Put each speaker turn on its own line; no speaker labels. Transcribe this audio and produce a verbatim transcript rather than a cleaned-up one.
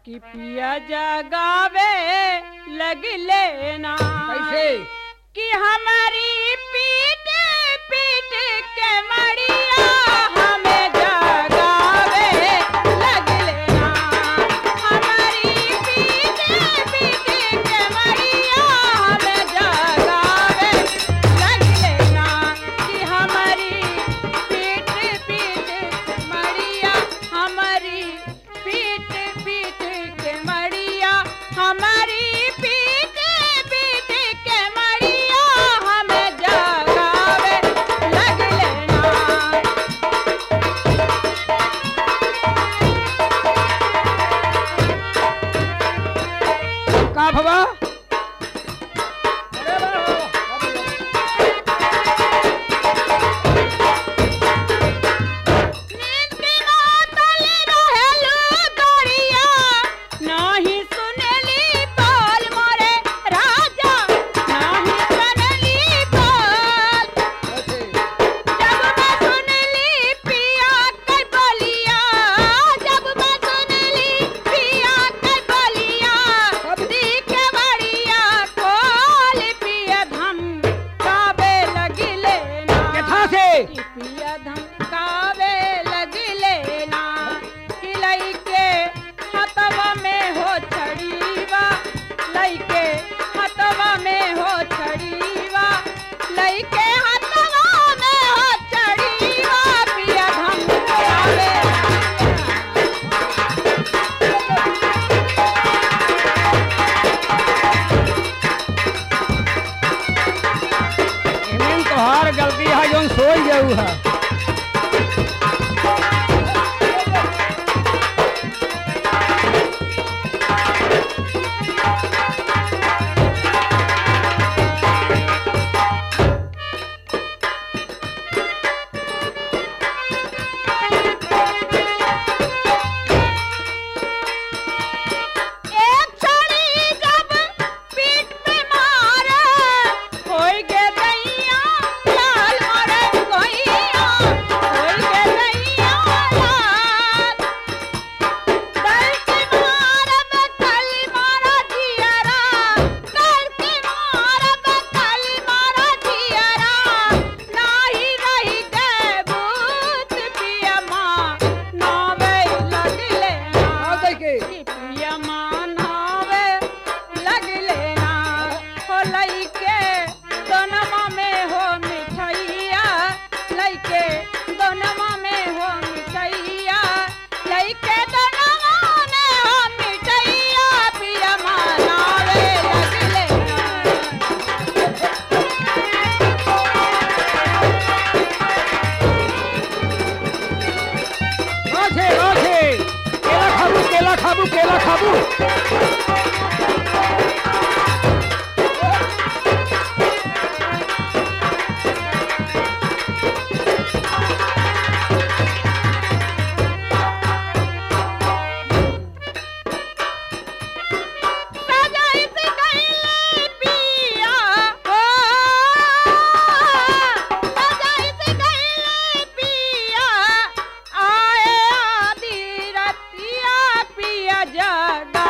कि पिया जगावे लगले ना
कैसे
कि हमारी पीठ पीठ के मड़िया हमें जगावे लगले ना हमारी पीठ पीठ के मड़िया हमें जगावे लगले ना कि हमारी पीठ पीठ मड़िया हमारी पीठ पीठ के मड़िया हमारी पीठ पीठ के मड़िया हमें जगावे लगले ना
का भवा
नींद की मातल रहेलू गोरिया नहीं सुनली बोल मोरे राजा नहीं सुनली बोल जब मैं सुनली पिया के बोलिया जब मैं सुनली पिया के बोलिया दिखे बढ़िया खोल पिया धम काबे लगिले ना
केथा से
कि पिया धमकावे लगले ना कि लइके हथवा में हो छड़ीवा लइके हथवा में हो छड़ीवा लइके हथवा में हो छड़ीवा पिया धमकावे
इमें तोहार गलती है जोन सोई जाऊ है
एक छड़ी जब पीठ पे मारे होई गे दैया लाल मारे कोइया होई गे दैया लाल दल की मारब कल मारा जियरा दल की मारब कल मारा जियरा नाही रही गे भूत पिया माँ नावे लगले
आओ
ना
के
कि पिया मानावे लगले ना हो लइके दोनमा में हो मिठैया लइके दोनमा में हो मिठैया लइके दोनमा में हो मिठैया पिया मानावे लगले ना
राखे राखे केला खाबू केला खाबू केला खाबू
सजाई से गईले पिया हो सजाई से गईले पिया आए आदि रतिया पिया जगा